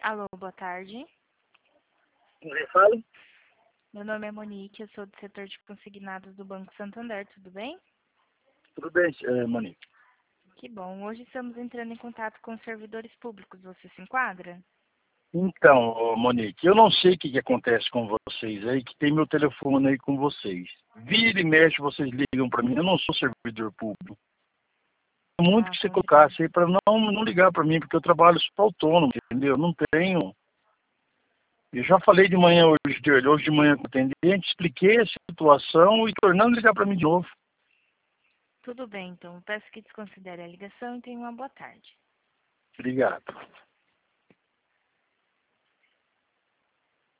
Alô, boa tarde. Quem fala? Meu nome é Monique, eu sou do setor de consignados do Banco Santander, tudo bem? Tudo bem, Monique? Que bom. Hoje estamos entrando em contato com os servidores públicos. Você se enquadra? Então, Monique, eu não sei o que acontece com vocês aí, que tem meu telefone aí com vocês. Vira e mexe, vocês ligam para mim. Eu não sou servidor público. Muito que você Compreendo. colocasse aí para não ligar para mim, porque eu trabalho só autônomo, entendeu? Não tenho. Eu já falei de manhã hoje de manhã com o atendente, expliquei a situação e tornando ligar para mim de novo. Tudo bem, então. Peço que desconsidere a ligação e tenha uma boa tarde. Obrigado.